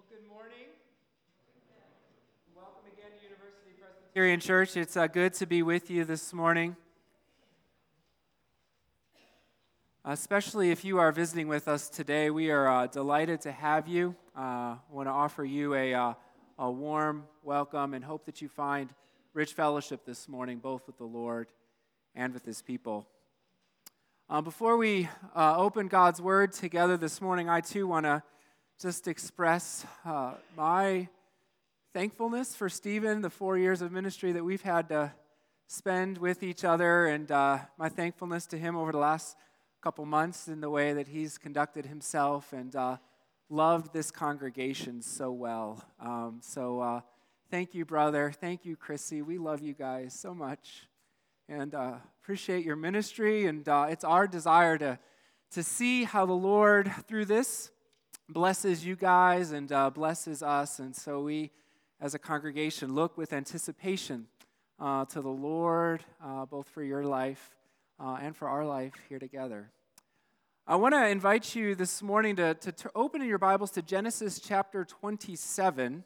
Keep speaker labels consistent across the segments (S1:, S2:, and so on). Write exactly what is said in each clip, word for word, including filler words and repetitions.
S1: Well, good morning. Welcome again to University Presbyterian Church. It's uh, good to be with you this morning. Especially if you are visiting with us today, we are uh, delighted to have you. I uh, want to offer you a, uh, a warm welcome and hope that you find rich fellowship this morning, both with the Lord and with His people. Uh, before we uh, open God's Word together this morning, I too want to just express uh, my thankfulness for Stephen, the four years of ministry that we've had to spend with each other, and uh, my thankfulness to him over the last couple months in the way that he's conducted himself and uh, loved this congregation so well. Um, so uh, thank you, brother. Thank you, Chrissy. We love you guys so much and uh, appreciate your ministry, and uh, it's our desire to, to see how the Lord, through this, blesses you guys and uh, blesses us, and so we, as a congregation, look with anticipation uh, to the Lord, uh, both for your life uh, and for our life here together. I want to invite you this morning to, to, to open in your Bibles to Genesis chapter twenty-seven.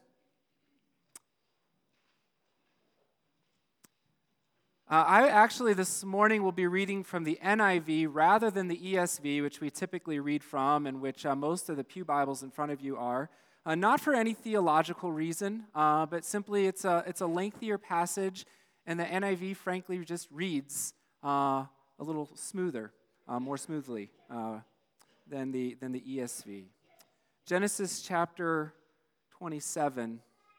S1: Uh, I actually this morning will be reading from the N I V rather than the E S V, which we typically read from and which uh, most of the pew Bibles in front of you are. Uh, not for any theological reason, uh, but simply it's a, it's a lengthier passage, and the N I V, frankly, just reads uh, a little smoother, uh, more smoothly uh, than the, than the E S V. Genesis chapter twenty-seven.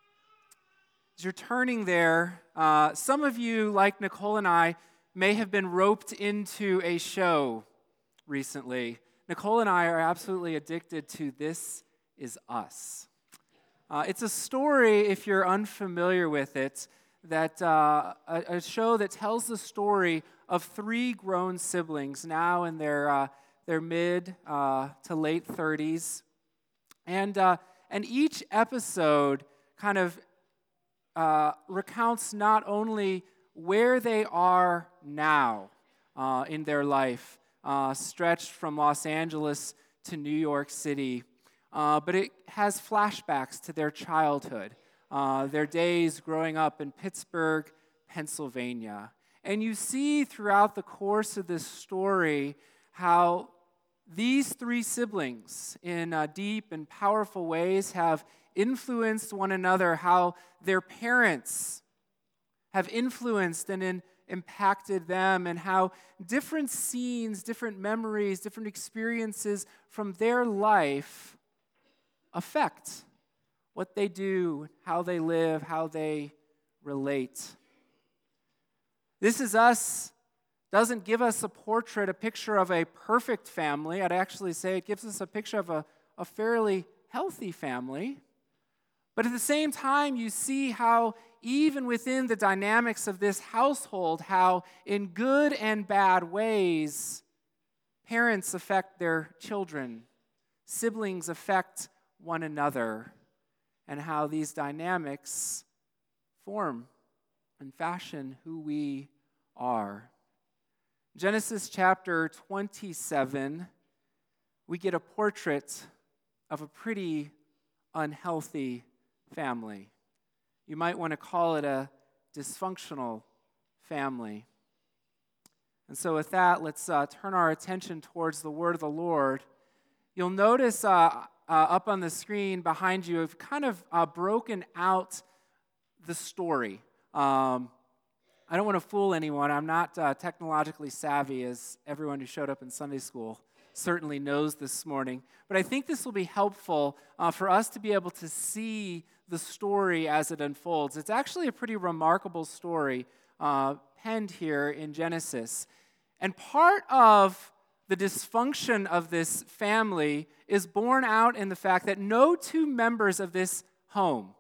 S1: As you're turning there, uh, some of you, like Nicole and I, may have been roped into a show recently. Nicole and I are absolutely addicted to This Is Us. Uh, it's a story, if you're unfamiliar with it, that uh, a, a show that tells the story of three grown siblings, now in their uh, their mid uh, to late thirties, and uh, and each episode kind of Uh, recounts not only where they are now uh, in their life, uh, stretched from Los Angeles to New York City, uh, but it has flashbacks to their childhood, uh, their days growing up in Pittsburgh, Pennsylvania. And you see throughout the course of this story how these three siblings, in uh, deep and powerful ways, have influenced one another, how their parents have influenced and in, impacted them, and how different scenes, different memories, different experiences from their life affect what they do, how they live, how they relate. This Is Us doesn't give us a portrait, a picture of a perfect family. I'd actually say it gives us a picture of a, a fairly healthy family. But at the same time, you see how even within the dynamics of this household, how in good and bad ways, parents affect their children, siblings affect one another, and how these dynamics form and fashion who we are. Genesis chapter twenty-seven, we get a portrait of a pretty unhealthy family. You might want to call it a dysfunctional family. And so with that, let's uh, turn our attention towards the word of the Lord. You'll notice uh, uh, up on the screen behind you, I've kind of uh, broken out the story. Um, I don't want to fool anyone. I'm not uh, technologically savvy, as everyone who showed up in Sunday school certainly knows this morning. But I think this will be helpful uh, for us to be able to see the story as it unfolds. It's actually a pretty remarkable story uh, penned here in Genesis. And part of the dysfunction of this family is borne out in the fact that no two members of this home,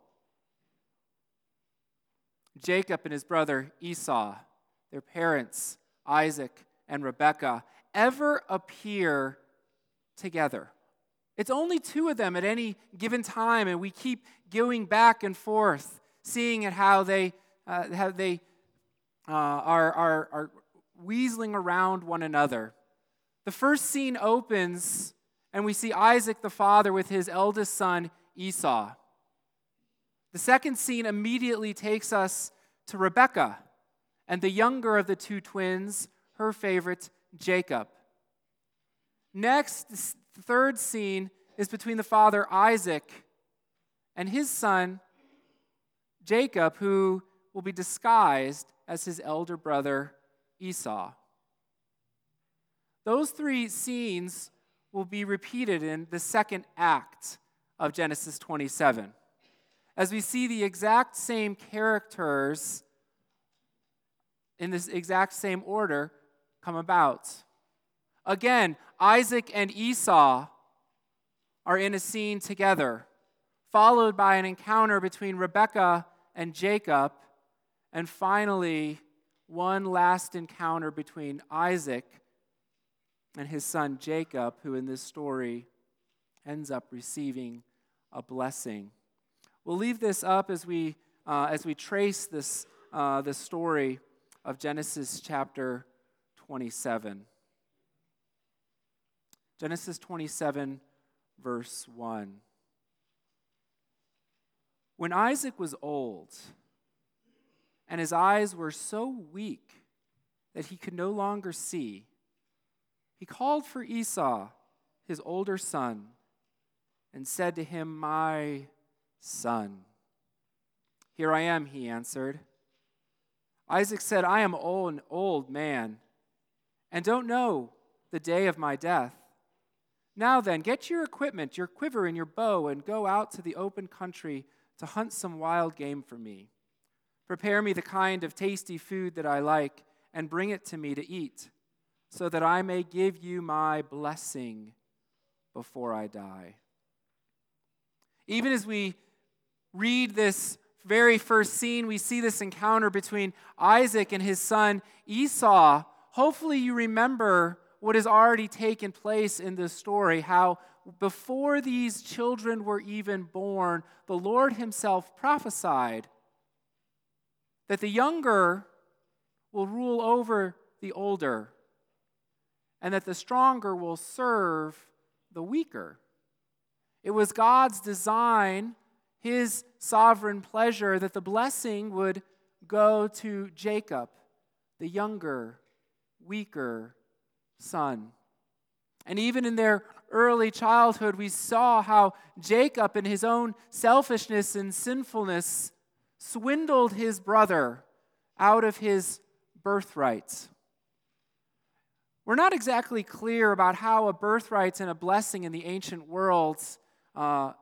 S1: Jacob and his brother Esau, their parents, Isaac and Rebekah, ever appear together. It's only two of them at any given time, and we keep going back and forth, seeing at how they uh, how they uh, are, are are weaseling around one another. The first scene opens, and we see Isaac the father with his eldest son Esau. The second scene immediately takes us to Rebekah and the younger of the two twins, her favorite, Jacob. Next, the third scene is between the father Isaac and his son Jacob, who will be disguised as his elder brother Esau. Those three scenes will be repeated in the second act of Genesis twenty-seven, as we see the exact same characters in this exact same order come about. Again, Isaac and Esau are in a scene together, followed by an encounter between Rebekah and Jacob, and finally, one last encounter between Isaac and his son Jacob, who in this story ends up receiving a blessing. We'll leave this up as we uh, as we trace this uh, the story of Genesis chapter twenty-seven. Genesis twenty-seven, verse one. When Isaac was old, and his eyes were so weak that he could no longer see, he called for Esau, his older son, and said to him, "My son." "Here I am," he answered. Isaac said, "I am old, an old man, and don't know the day of my death. Now then, get your equipment, your quiver and your bow, and go out to the open country to hunt some wild game for me. Prepare me the kind of tasty food that I like, and bring it to me to eat, so that I may give you my blessing before I die." Even as we read this very first scene, we see this encounter between Isaac and his son Esau. Hopefully you remember what has already taken place in this story, how before these children were even born, the Lord himself prophesied that the younger will rule over the older, and that the stronger will serve the weaker. It was God's design, his sovereign pleasure, that the blessing would go to Jacob, the younger, weaker son. And even in their early childhood, we saw how Jacob, in his own selfishness and sinfulness, swindled his brother out of his birthright. We're not exactly clear about how a birthright and a blessing in the ancient world uh,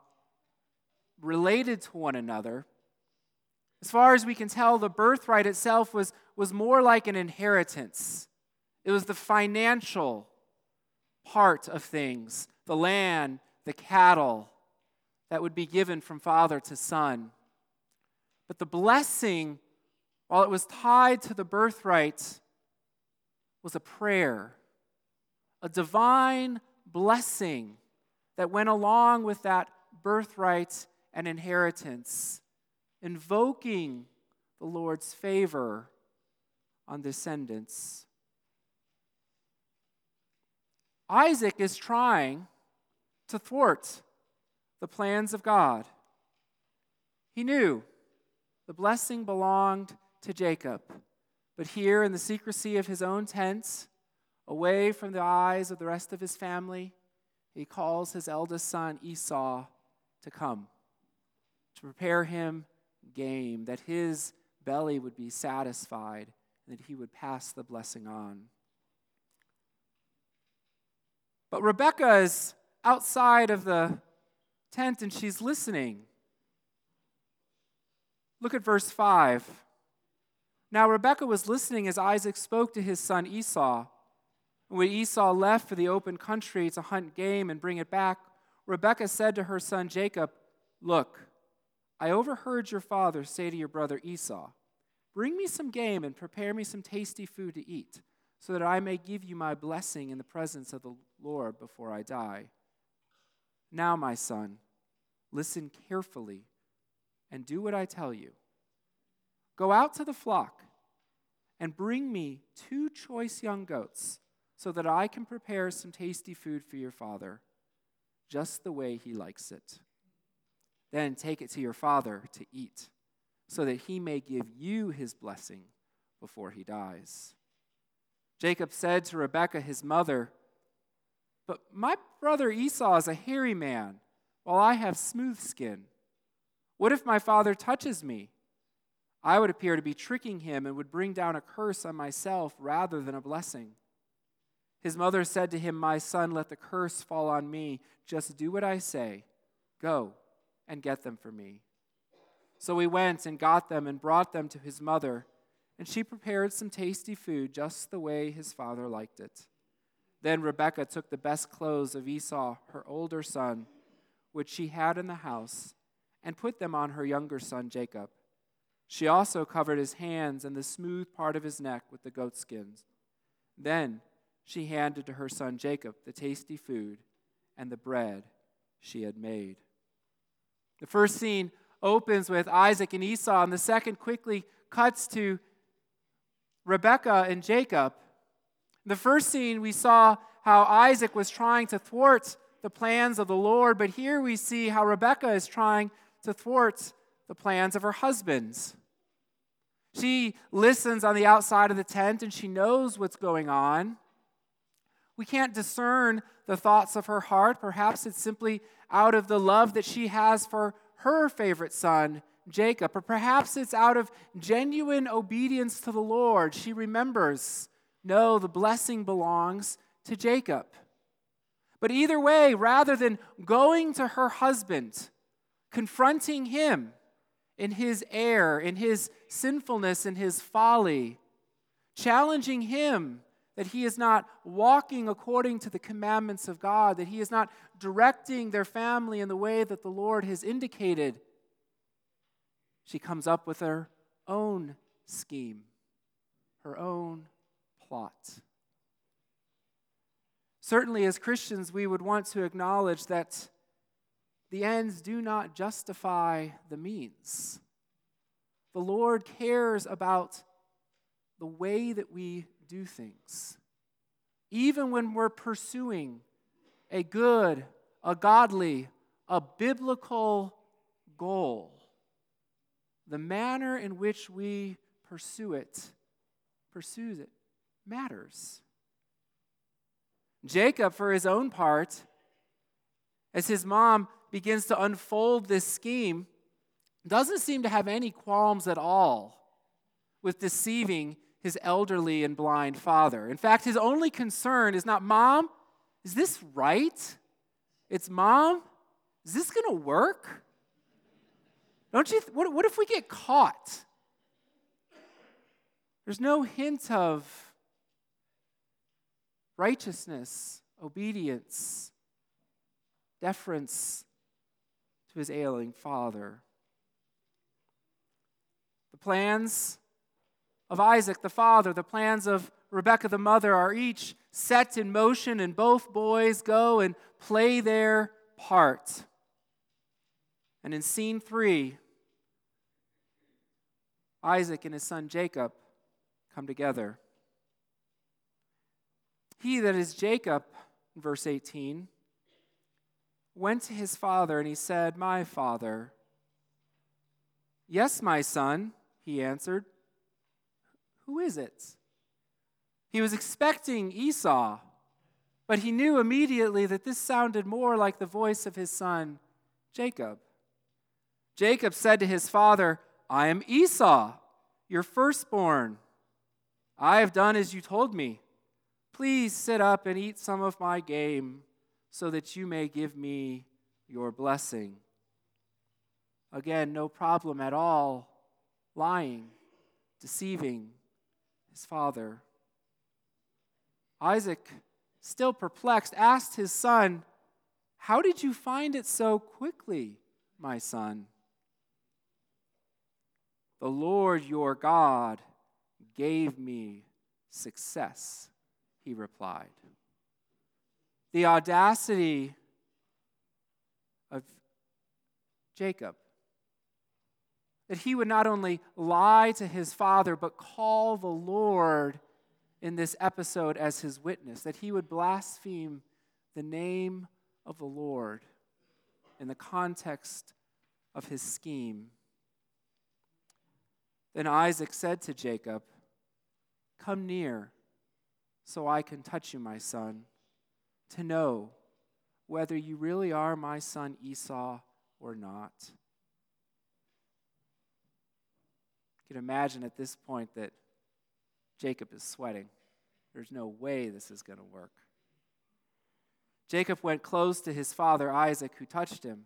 S1: related to one another. As far as we can tell, the birthright itself was, was more like an inheritance. It was the financial part of things, the land, the cattle that would be given from father to son. But the blessing, while it was tied to the birthright, was a prayer, a divine blessing that went along with that birthright and inheritance, invoking the Lord's favor on descendants. Isaac is trying to thwart the plans of God. He knew the blessing belonged to Jacob, but here in the secrecy of his own tent, away from the eyes of the rest of his family, he calls his eldest son Esau to come, to prepare him game, that his belly would be satisfied, and that he would pass the blessing on. But Rebekah is outside of the tent and she's listening. Look at verse five. Now Rebekah was listening as Isaac spoke to his son Esau. When Esau left for the open country to hunt game and bring it back, Rebekah said to her son Jacob, "Look, I overheard your father say to your brother Esau, 'Bring me some game and prepare me some tasty food to eat, so that I may give you my blessing in the presence of the Lord before I die. Now, my son, listen carefully and do what I tell you. Go out to the flock and bring me two choice young goats, so that I can prepare some tasty food for your father, just the way he likes it. Then take it to your father to eat, so that he may give you his blessing before he dies." Jacob said to Rebekah, his mother, "But my brother Esau is a hairy man, while I have smooth skin. What if my father touches me? I would appear to be tricking him and would bring down a curse on myself rather than a blessing." His mother said to him, "My son, let the curse fall on me. Just do what I say. Go and get them for me." So he went and got them and brought them to his mother, and she prepared some tasty food just the way his father liked it. Then Rebekah took the best clothes of Esau, her older son, which she had in the house, and put them on her younger son Jacob. She also covered his hands and the smooth part of his neck with the goat skins. Then she handed to her son Jacob the tasty food and the bread she had made. The first scene opens with Isaac and Esau, and the second quickly cuts to Rebekah and Jacob. In the first scene, we saw how Isaac was trying to thwart the plans of the Lord, but here we see how Rebekah is trying to thwart the plans of her husbands. She listens on the outside of the tent, and she knows what's going on. We can't discern the thoughts of her heart. Perhaps it's simply out of the love that she has for her favorite son, Jacob, or perhaps it's out of genuine obedience to the Lord. She remembers, no, the blessing belongs to Jacob. But either way, rather than going to her husband, confronting him in his error, in his sinfulness, in his folly, challenging him that he is not walking according to the commandments of God, that he is not directing their family in the way that the Lord has indicated, she comes up with her own scheme, her own plot. Certainly, as Christians, we would want to acknowledge that the ends do not justify the means. The Lord cares about the way that we do things. Even when we're pursuing a good, a godly, a biblical goal, the manner in which we pursue it, pursues it, matters. Jacob, for his own part, as his mom begins to unfold this scheme, doesn't seem to have any qualms at all with deceiving his elderly and blind father. In fact, his only concern is not, "Mom, is this right?" It's, "Mom, is this going to work? Don't you? Th- what, what if we get caught?" There's no hint of righteousness, obedience, deference to his ailing father. The plans of Isaac the father, the plans of Rebekah the mother are each set in motion, and both boys go and play their part. And in scene three, Isaac and his son Jacob come together. He, that is Jacob, in verse eighteen, went to his father and he said, "My father." "Yes, my son," he answered. "Who is it?" He was expecting Esau, but he knew immediately that this sounded more like the voice of his son, Jacob. Jacob said to his father, "I am Esau, your firstborn. I have done as you told me. Please sit up and eat some of my game so that you may give me your blessing." Again, no problem at all, lying, deceiving his father. Isaac, still perplexed, asked his son, "How did you find it so quickly, my son?" "The Lord your God gave me success," he replied. The audacity of Jacob, that he would not only lie to his father, but call the Lord in this episode as his witness, that he would blaspheme the name of the Lord in the context of his scheme. Then Isaac said to Jacob, "Come near, so I can touch you, my son, to know whether you really are my son Esau or not." You can imagine at this point that Jacob is sweating. There's no way this is going to work. Jacob went close to his father Isaac, who touched him,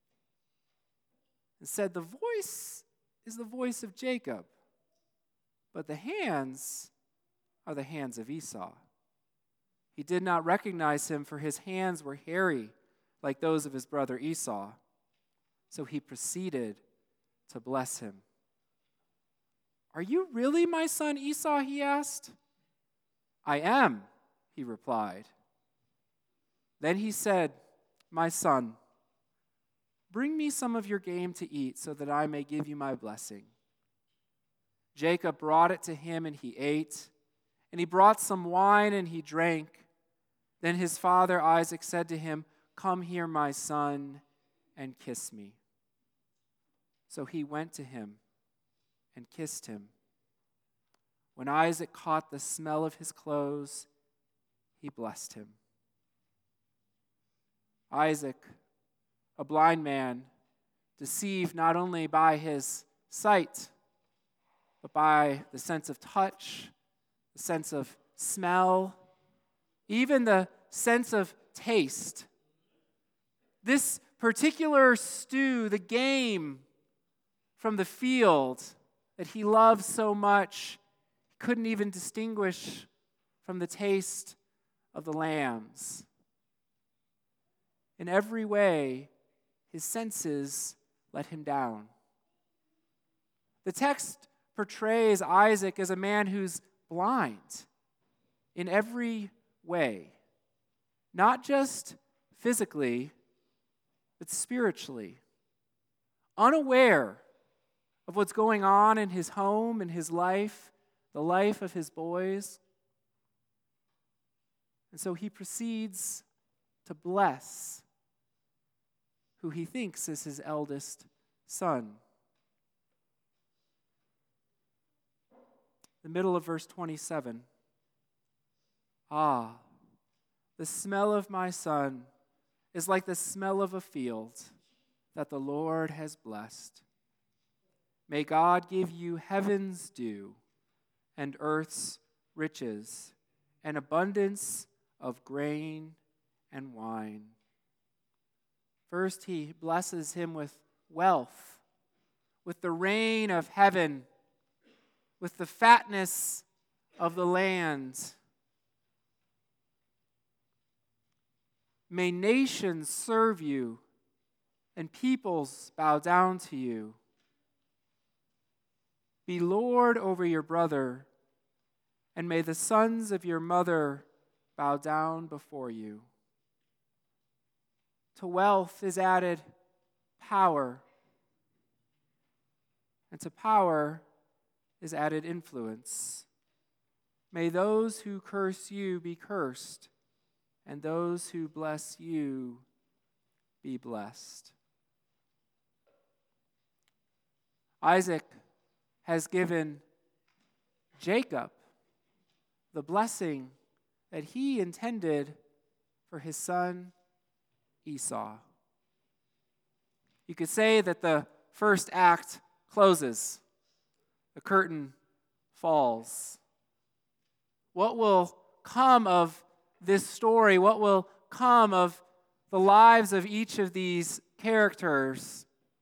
S1: and said, "The voice is the voice of Jacob, but the hands are the hands of Esau." He did not recognize him, for his hands were hairy like those of his brother Esau. So he proceeded to bless him. "Are you really my son Esau?" he asked. "I am," he replied. Then he said, "My son, bring me some of your game to eat so that I may give you my blessing." Jacob brought it to him, and he ate. And he brought some wine, and he drank. Then his father Isaac said to him, "Come here, my son, and kiss me." So he went to him and kissed him. When Isaac caught the smell of his clothes, he blessed him. Isaac, a blind man, deceived not only by his sight, but by the sense of touch, the sense of smell, even the sense of taste. This particular stew, the game from the field that he loved so much, he couldn't even distinguish from the taste of the lambs. In every way, his senses let him down. The text portrays Isaac as a man who's blind in every way, not just physically, but spiritually, unaware of what's going on in his home, in his life, the life of his boys. And so he proceeds to bless who he thinks is his eldest son. The middle of verse twenty-seven. "Ah, the smell of my son is like the smell of a field that the Lord has blessed. May God give you heaven's dew and earth's riches, an abundance of grain and wine." First, he blesses him with wealth, with the rain of heaven, with the fatness of the land. "May nations serve you and peoples bow down to you. Be Lord over your brother, and may the sons of your mother bow down before you." To wealth is added power, and to power is added influence. "May those who curse you be cursed, and those who bless you be blessed." Isaac has given Jacob the blessing that he intended for his son Esau. You could say that the first act closes. The curtain falls. What will come of this story? What will come of the lives of each of these characters?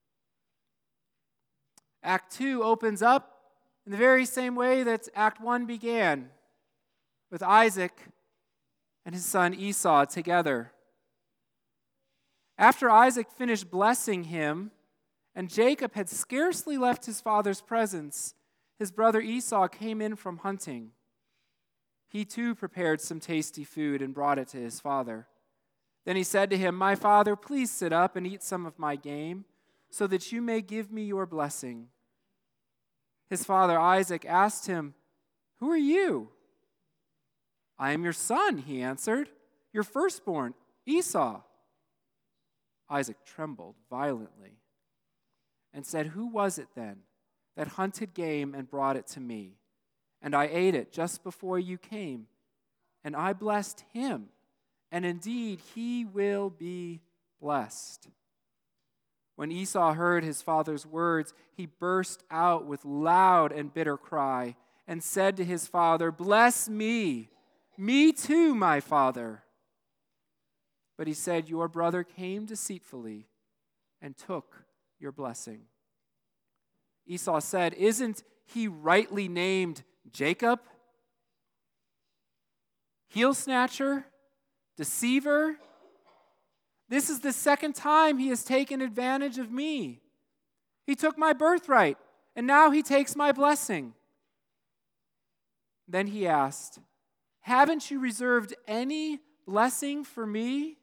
S1: Act two opens up in the very same way that Act one began, with Isaac and his son Esau together. After Isaac finished blessing him, and Jacob had scarcely left his father's presence, his brother Esau came in from hunting. He too prepared some tasty food and brought it to his father. Then he said to him, "My father, please sit up and eat some of my game, so that you may give me your blessing." His father Isaac asked him, "Who are you?" "I am your son," he answered, "your firstborn, Esau." Isaac trembled violently. and said, 'Who was it then that hunted game and brought it to me? And I ate it just before you came, and I blessed him, and indeed he will be blessed.' When Esau heard his father's words, he burst out with loud and bitter cry and said to his father, 'Bless me, me too, my father.' But he said, 'Your brother came deceitfully and took your blessing.' Esau said, 'Isn't he rightly named Jacob? Heel snatcher, deceiver? This is the second time he has taken advantage of me. He took my birthright, and now he takes my blessing.' Then he asked, 'Haven't you reserved any blessing for me?'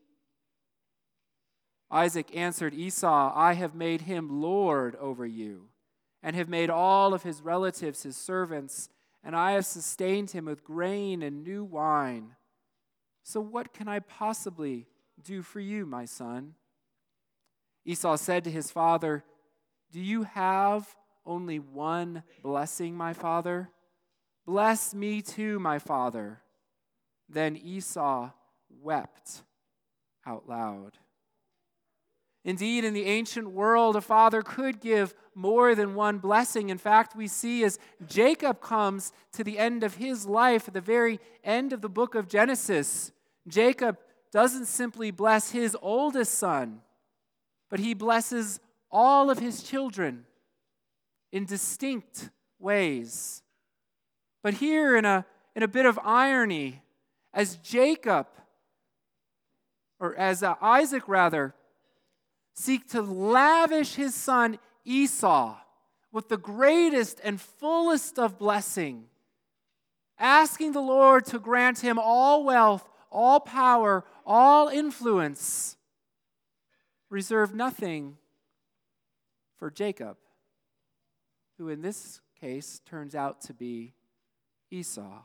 S1: Isaac answered Esau, 'I have made him lord over you, and have made all of his relatives his servants, and I have sustained him with grain and new wine. So what can I possibly do for you, my son?' Esau said to his father, 'Do you have only one blessing, my father? Bless me too, my father.' Then Esau wept out loud. Indeed, in the ancient world, a father could give more than one blessing. In fact, we see as Jacob comes to the end of his life, at the very end of the book of Genesis, Jacob doesn't simply bless his oldest son, but he blesses all of his children in distinct ways. But here, in a, in a bit of irony, as Jacob, or as uh, Isaac rather, seek to lavish his son Esau with the greatest and fullest of blessing, asking the Lord to grant him all wealth, all power, all influence, reserve nothing for Jacob, who in this case turns out to be Esau.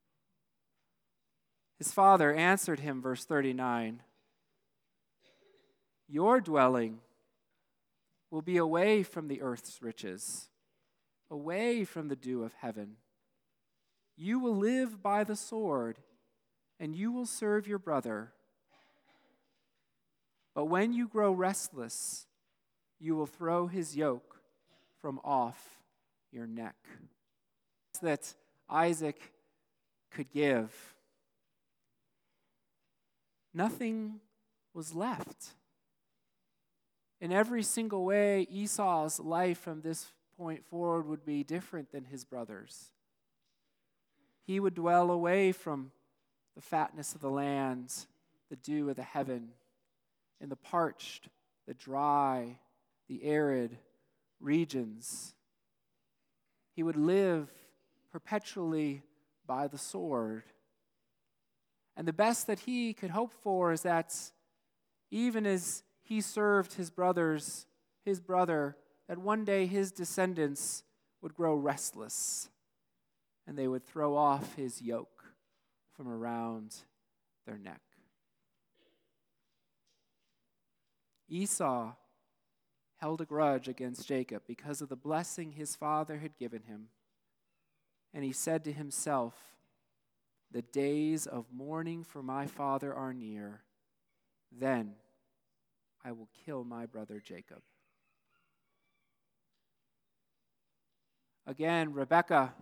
S1: His father answered him, verse thirty-nine, 'Your dwelling will be away from the earth's riches, away from the dew of heaven. You will live by the sword, and you will serve your brother. But when you grow restless, you will throw his yoke from off your neck.' That Isaac could give. Nothing was left. In every single way, Esau's life from this point forward would be different than his brothers. He would dwell away from the fatness of the land, the dew of the heaven, in the parched, the dry, the arid regions. He would live perpetually by the sword. And the best that he could hope for is that even as he served his brothers, his brother, that one day his descendants would grow restless and they would throw off his yoke from around their neck. Esau held a grudge against Jacob because of the blessing his father had given him. And he said to himself, "The days of mourning for my father are near. Then I will kill my brother Jacob." Again, Rebekah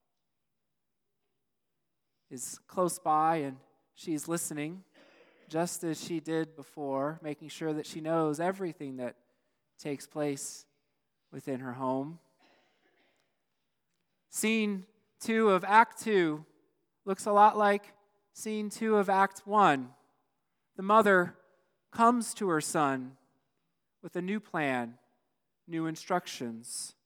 S1: is close by and she's listening, just as she did before, making sure that she knows everything that takes place within her home. Scene two of Act two looks a lot like scene two of Act one. The mother comes to her son with a new plan, new instructions.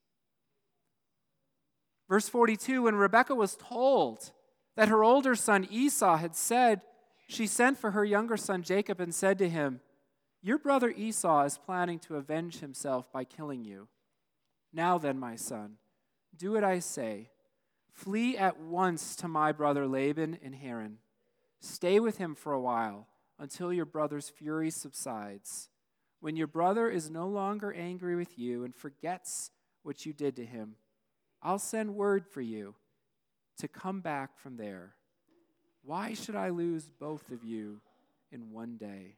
S1: Verse forty-two, when Rebekah was told that her older son Esau had said, she sent for her younger son Jacob and said to him, "Your brother Esau is planning to avenge himself by killing you. Now then, my son, do what I say. Flee at once to my brother Laban in Haran. Stay with him for a while until your brother's fury subsides. when your brother is no longer angry with you and forgets what you did to him, I'll send word for you to come back from there. Why should I lose both of you in one day?"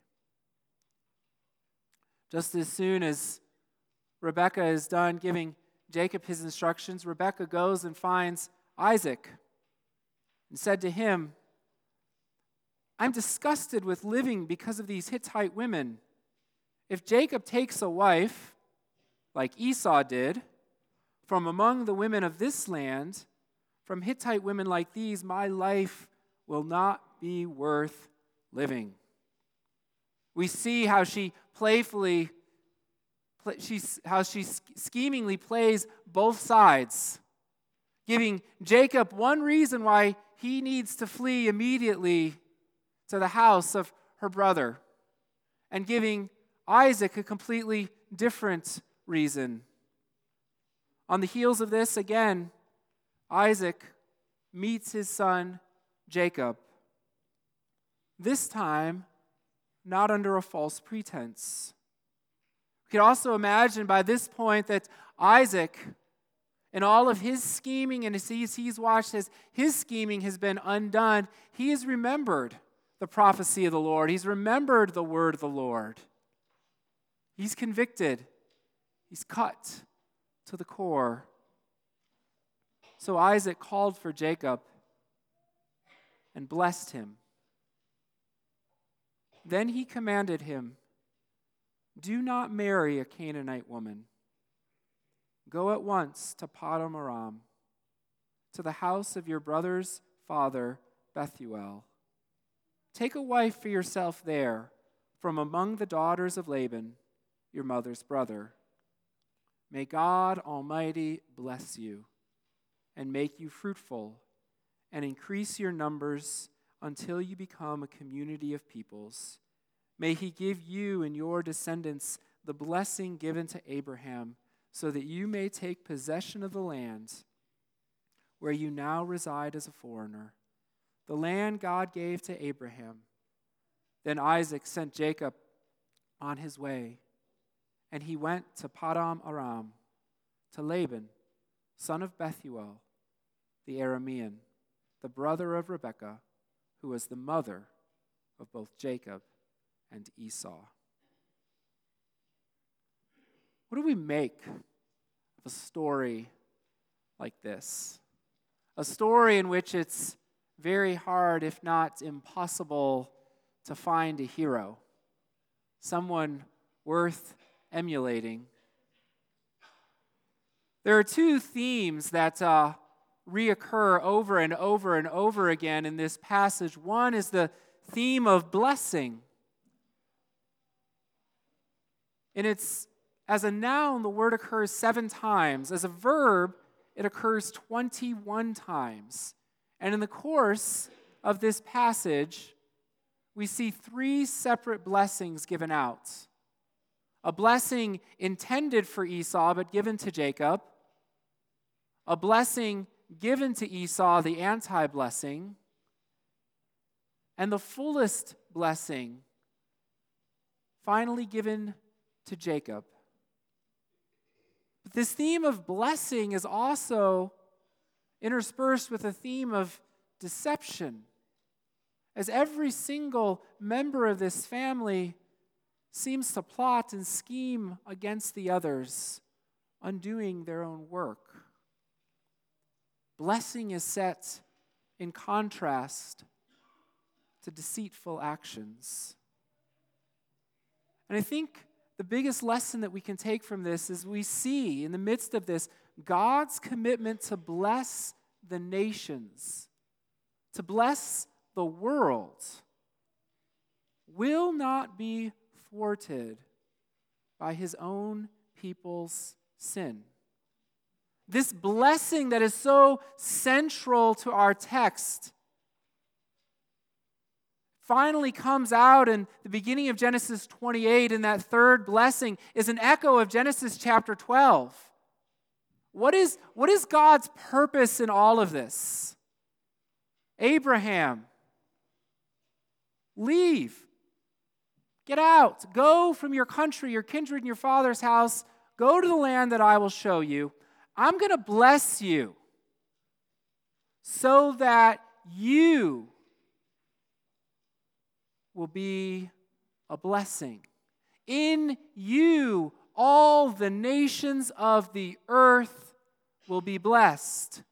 S1: Just as soon as Rebekah is done giving Jacob his instructions, Rebekah goes and finds Isaac and said to him, "I'm disgusted with living because of these Hittite women. If Jacob takes a wife, like Esau did, from among the women of this land, from Hittite women like these, my life will not be worth living." We see how she playfully, she, how she schemingly plays both sides, giving Jacob one reason why he needs to flee immediately to the house of her brother, and giving Isaac a completely different reason. On the heels of this, again, Isaac meets his son Jacob. This time, not under a false pretense. We can also imagine by this point that Isaac, in all of his scheming, and as he's, he's watched as his scheming has been undone, he has remembered the prophecy of the Lord. He's remembered the word of the Lord. He's convicted. He's cut to the core. So Isaac called for Jacob and blessed him. Then he commanded him, "Do not marry a Canaanite woman. Go at once to Paddan Aram, to the house of your brother's father, Bethuel. Take a wife for yourself there from among the daughters of Laban, your mother's brother. May God Almighty bless you and make you fruitful and increase your numbers until you become a community of peoples. May he give you and your descendants the blessing given to Abraham, so that you may take possession of the land where you now reside as a foreigner, the land God gave to Abraham." Then Isaac sent Jacob on his way, and he went to Paddan Aram, to Laban, son of Bethuel, the Aramean, the brother of Rebekah, who was the mother of both Jacob and Esau. What do we make of a story like this? A story in which it's very hard, if not impossible, to find a hero, someone worth emulating. There are two themes that uh, reoccur over and over and over again in this passage. One is the theme of blessing. And it's, as a noun, the word occurs seven times. As a verb, it occurs twenty-one times. And in the course of this passage, we see three separate blessings given out. A blessing intended for Esau but given to Jacob. A blessing given to Esau, the anti-blessing. And the fullest blessing finally given to Jacob. But this theme of blessing is also interspersed with a theme of deception, as every single member of this family seems to plot and scheme against the others, undoing their own work. Blessing is set in contrast to deceitful actions. And I think the biggest lesson that we can take from this is we see in the midst of this God's commitment to bless the nations, to bless the world, will not be thwarted by his own people's sin. This blessing that is so central to our text finally comes out in the beginning of Genesis twenty-eight, and that third blessing is an echo of Genesis chapter twelve. What is, what is God's purpose in all of this? Abraham, leave. Get out. Go from your country, your kindred, and your father's house. Go to the land that I will show you. I'm going to bless you so that you will be a blessing. In you, all the nations of the earth will be blessed.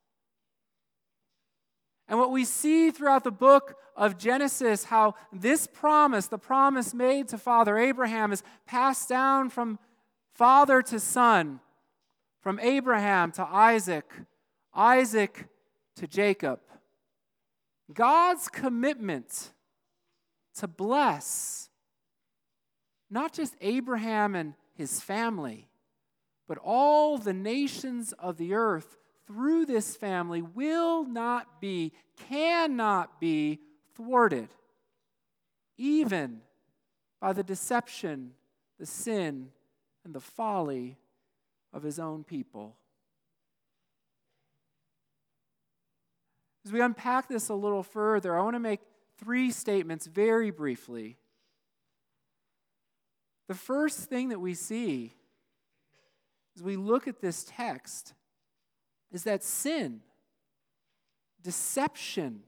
S1: And what we see throughout the book of Genesis, how this promise, the promise made to Father Abraham, is passed down from father to son, from Abraham to Isaac, Isaac to Jacob. God's commitment to bless not just Abraham and his family, but all the nations of the earth through this family will not be, cannot be thwarted, even by the deception, the sin, and the folly of his own people. As we unpack this a little further, I want to make three statements very briefly. The first thing that we see as we look at this text is that sin, deception,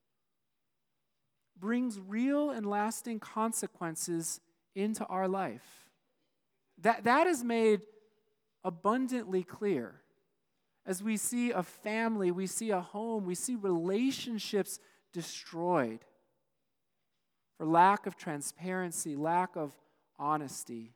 S1: brings real and lasting consequences into our life. That, that is made abundantly clear. As we see a family, we see a home, we see relationships destroyed for lack of transparency, lack of honesty.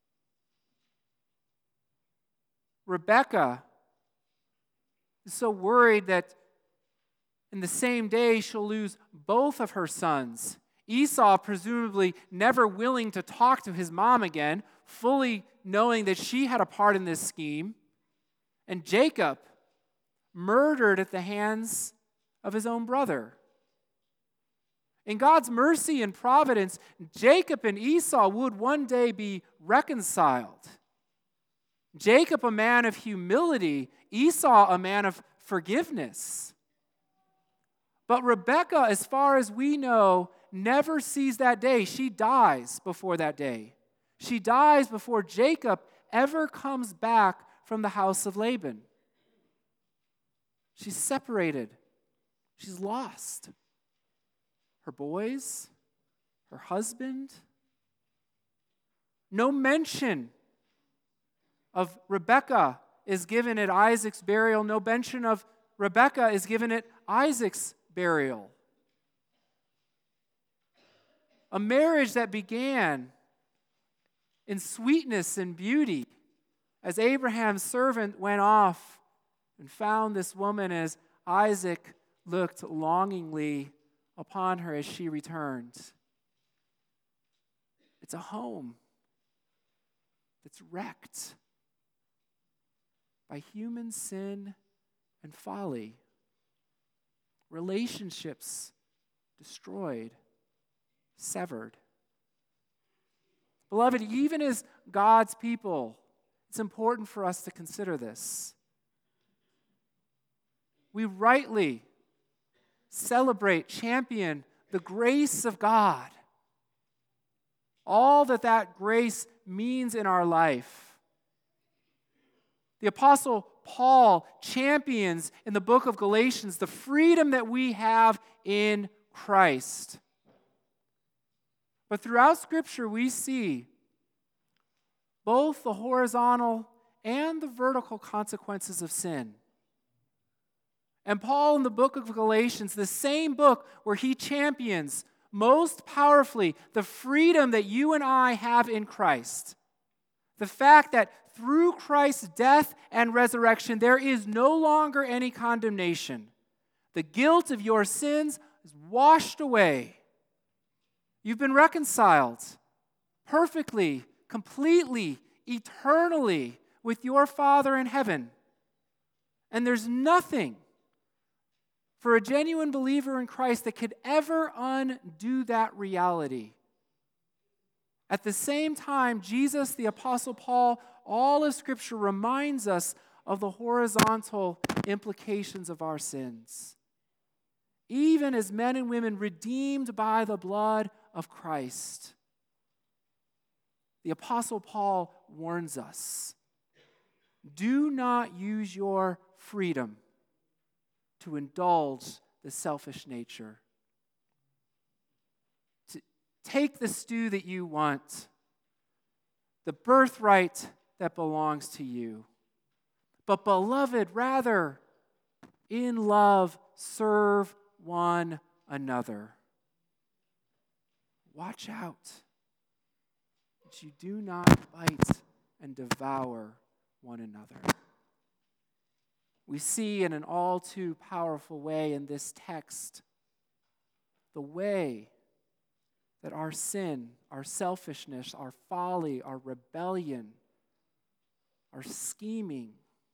S1: Rebekah is so worried that in the same day she'll lose both of her sons. Esau, presumably never willing to talk to his mom again, fully knowing that she had a part in this scheme. And Jacob, murdered at the hands of his own brother. In God's mercy and providence, Jacob and Esau would one day be reconciled. Jacob, a man of humility, Esau, a man of forgiveness. But Rebekah, as far as we know, never sees that day. She dies before that day. She dies before Jacob ever comes back from the house of Laban. She's separated. She's lost. Her boys, her husband. No mention of Rebekah is given at Isaac's burial. No mention of Rebekah is given at Isaac's burial. A marriage that began in sweetness and beauty as Abraham's servant went off and found this woman as Isaac looked longingly upon her as she returned. It's a home that's wrecked by human sin and folly. Relationships destroyed, severed. Beloved, even as God's people, it's important for us to consider this. We rightly celebrate, champion the grace of God. All that that grace means in our life. The Apostle Paul champions in the book of Galatians the freedom that we have in Christ. But throughout Scripture, we see both the horizontal and the vertical consequences of sin. And Paul in the book of Galatians, the same book where he champions most powerfully the freedom that you and I have in Christ. The fact that through Christ's death and resurrection, there is no longer any condemnation. The guilt of your sins is washed away. You've been reconciled perfectly, completely, eternally with your Father in heaven. And there's nothing for a genuine believer in Christ that could ever undo that reality. At the same time, Jesus, the Apostle Paul, all of Scripture reminds us of the horizontal implications of our sins. Even as men and women redeemed by the blood of Christ, the Apostle Paul warns us, do not use your freedom to indulge the selfish nature. To take the stew that you want, the birthright that belongs to you. But beloved, rather, in love, serve one another. Watch out that you do not bite and devour one another. We see in an all too powerful way in this text the way that our sin, our selfishness, our folly, our rebellion, our scheming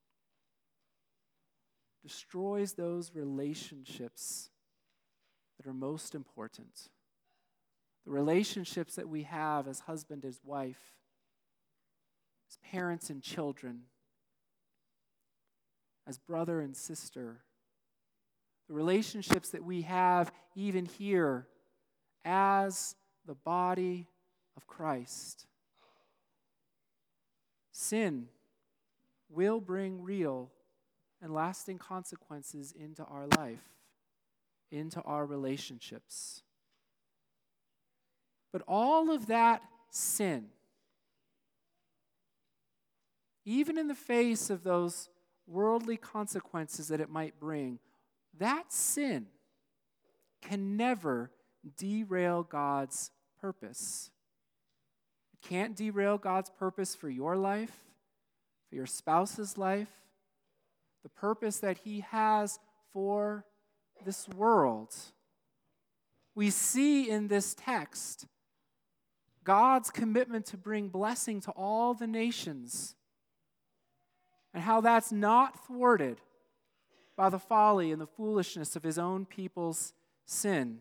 S1: destroys those relationships that are most important. The relationships that we have as husband and wife, as parents and children, as brother and sister. The relationships that we have even here as the body of Christ. Sin will bring real and lasting consequences into our life, into our relationships. But all of that sin, even in the face of those worldly consequences that it might bring, that sin can never derail God's purpose. It can't derail God's purpose for your life, for your spouse's life, the purpose that He has for this world. We see in this text God's commitment to bring blessing to all the nations, and how that's not thwarted by the folly and the foolishness of His own people's sin.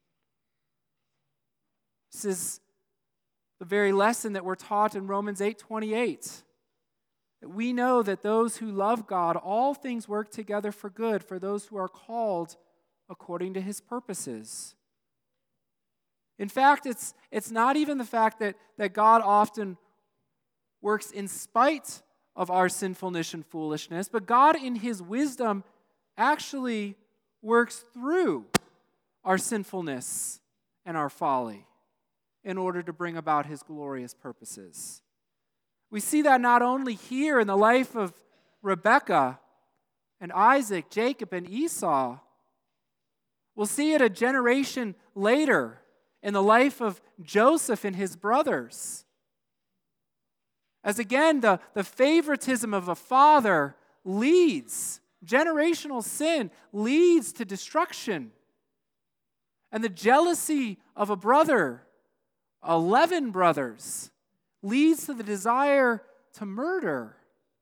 S1: This is the very lesson that we're taught in Romans eight twenty-eight. That we know that those who love God, all things work together for good for those who are called according to His purposes. In fact, it's, it's not even the fact that, that God often works in spite of our sinfulness and foolishness, but God in His wisdom actually works through our sinfulness and our folly in order to bring about His glorious purposes. We see that not only here in the life of Rebekah and Isaac, Jacob and Esau. We'll see it a generation later in the life of Joseph and his brothers. As again, the, the favoritism of a father leads, generational sin leads to destruction. And the jealousy of a brother, eleven brothers, leads to the desire to murder.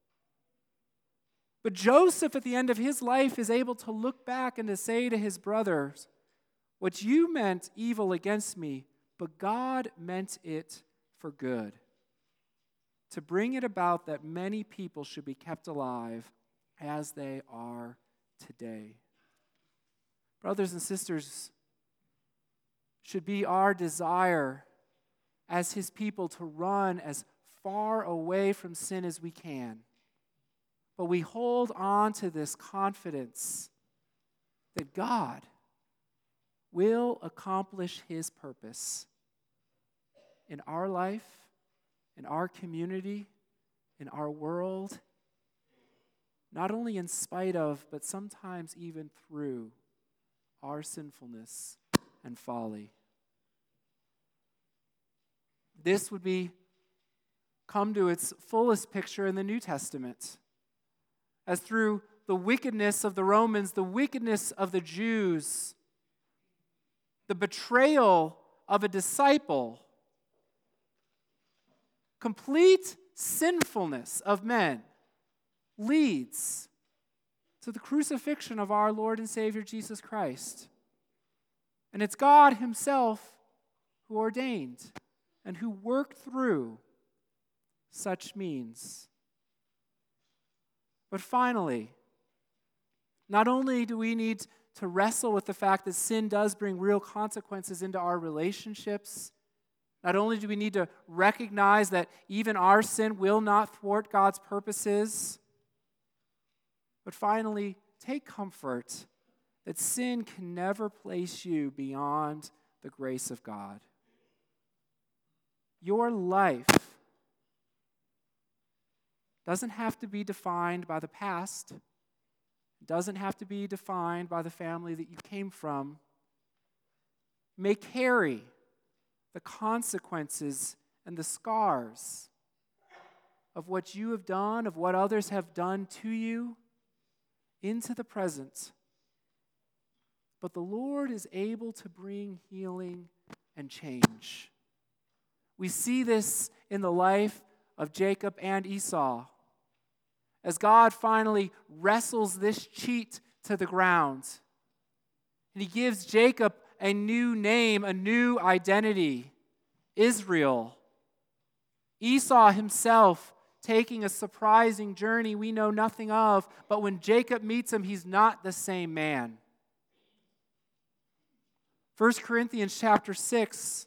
S1: But Joseph, at the end of his life, is able to look back and to say to his brothers, "What you meant evil against me, but God meant it for good, to bring it about that many people should be kept alive as they are today." Brothers and sisters, should be our desire as His people to run as far away from sin as we can. But we hold on to this confidence that God will accomplish His purpose in our life, in our community, in our world, not only in spite of, but sometimes even through our sinfulness and folly. This would be come to its fullest picture in the New Testament, as through the wickedness of the Romans, the wickedness of the Jews, the betrayal of a disciple, complete sinfulness of men leads to the crucifixion of our Lord and Savior Jesus Christ. And it's God Himself who ordained and who worked through such means. But finally, not only do we need to wrestle with the fact that sin does bring real consequences into our relationships Not only do we need to recognize that even our sin will not thwart God's purposes, but finally, take comfort that sin can never place you beyond the grace of God. Your life doesn't have to be defined by the past. It doesn't have to be defined by the family that you came from. It may carry the consequences and the scars of what you have done, of what others have done to you, into the present. But the Lord is able to bring healing and change. We see this in the life of Jacob and Esau, as God finally wrestles this cheat to the ground. And he gives Jacob a new name, a new identity, Israel. Esau himself taking a surprising journey we know nothing of, but when Jacob meets him, he's not the same man. First Corinthians chapter six,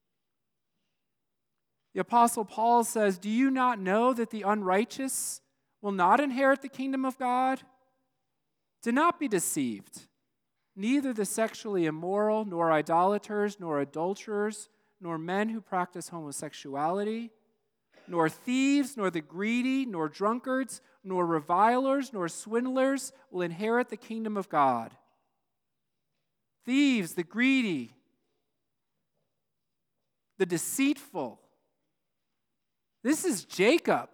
S1: the Apostle Paul says, "Do you not know that the unrighteous will not inherit the kingdom of God? Do not be deceived. Neither the sexually immoral, nor idolaters, nor adulterers, nor men who practice homosexuality, nor thieves, nor the greedy, nor drunkards, nor revilers, nor swindlers will inherit the kingdom of God." Thieves, the greedy, the deceitful. This is Jacob.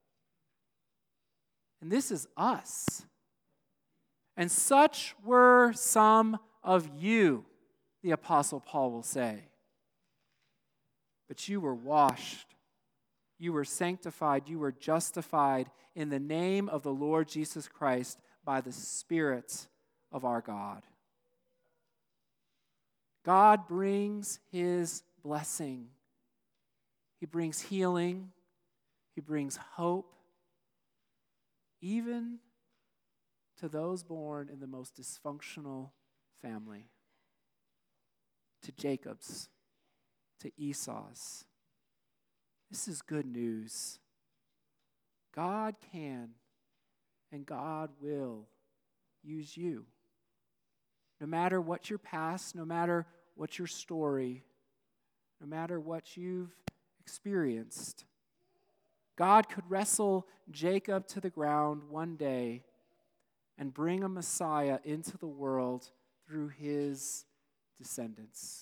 S1: And this is us. And such were some of you, the Apostle Paul will say. But you were washed, you were sanctified, you were justified in the name of the Lord Jesus Christ by the Spirit of our God. God brings his blessing. He brings healing. He brings hope, even to those born in the most dysfunctional family, to Jacob's, to Esau's. This is good news. God can and God will use you. No matter what your past, no matter what your story, no matter what you've experienced, God could wrestle Jacob to the ground one day and bring a Messiah into the world through his descendants.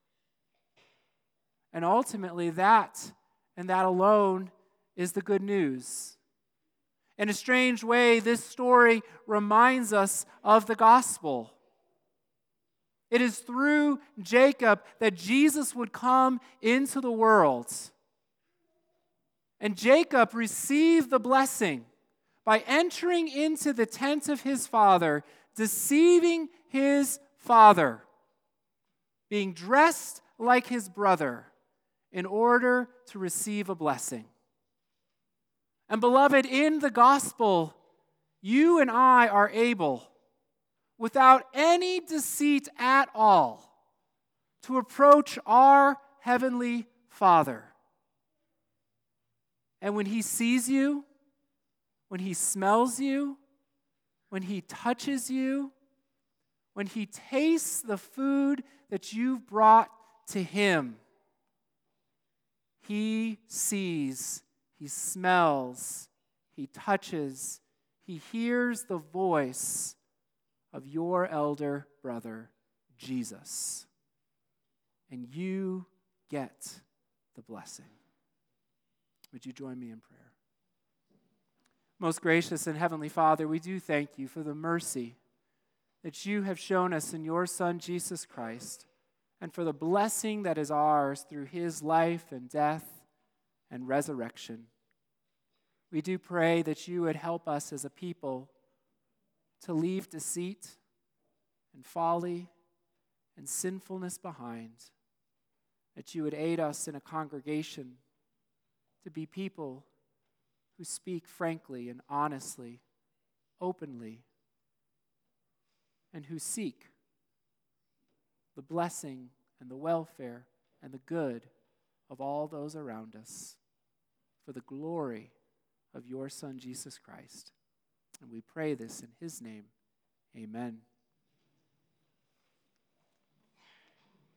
S1: And ultimately, that and that alone is the good news. In a strange way, this story reminds us of the gospel. It is through Jacob that Jesus would come into the world. And Jacob received the blessing by entering into the tent of his father, deceiving his father, being dressed like his brother in order to receive a blessing. And beloved, in the gospel, you and I are able, without any deceit at all, to approach our heavenly Father. And when he sees you, when he smells you, when he touches you, when he tastes the food that you've brought to him, he sees, he smells, he touches, he hears the voice of your elder brother, Jesus. And you get the blessing. Would you join me in prayer? Most gracious and heavenly Father, we do thank you for the mercy that you have shown us in your Son, Jesus Christ, and for the blessing that is ours through his life and death and resurrection. We do pray that you would help us as a people to leave deceit and folly and sinfulness behind, that you would aid us in a congregation to be people who speak frankly and honestly, openly, and who seek the blessing and the welfare and the good of all those around us for the glory of your Son, Jesus Christ. And we pray this in his name. Amen.